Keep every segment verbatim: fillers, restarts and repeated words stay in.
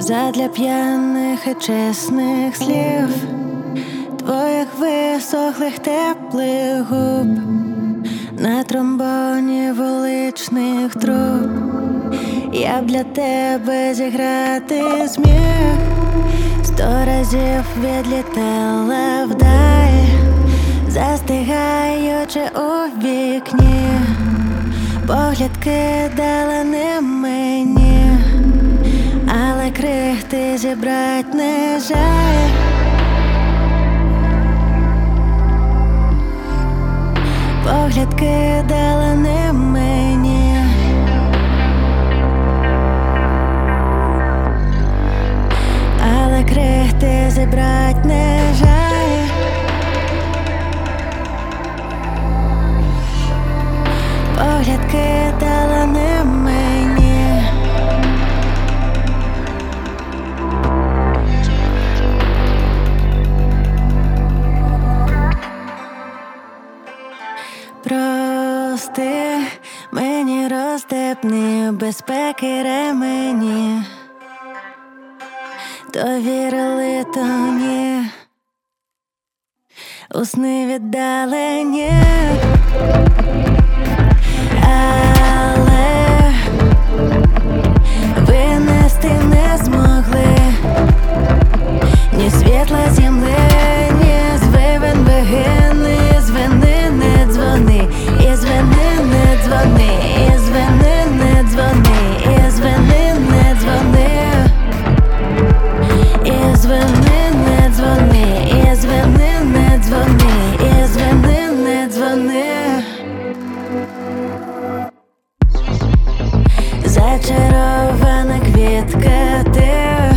задля п'яних і чесних слів, твоїх висохлих теплих губ, на тромбоні вуличних труб. Я б для тебе зіграти зміг, сто разів відлітала вдаль, застигаючи у вікні, погляд кидала не мені, але крихти зібрать не жаль. Погляд кидала не мені, але крихти зібрать не жаль. Погляд кидала не мені, прости, мені розстебни безпеки ремені, то вірили, то ні, у сни віддалені. Але винести не змогли ні світла земли, ні звивин вигин. Із вини не дзвони, із вини не дзвони, із вини не дзвони, із вини не дзвони, із вини не дзвони, із вини не дзвони, із вини не дзвони. Зачарована квітка ти,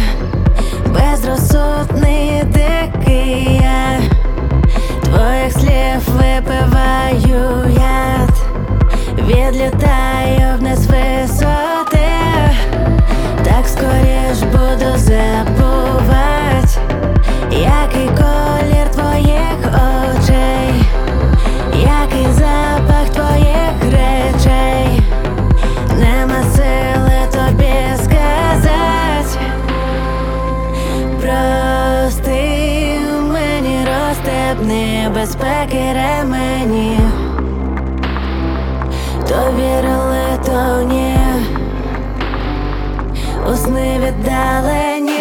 безрозсудний дикий я, твоїх слів випиваю яд, відлітаю вниз висоти, так скоріш буду забувать, який колір твоїх очей, який запах твоїх речей. Нема сили тобі сказать, прости, мені розстебни безпеки ремені, то вірили, то ні, у сни віддалені.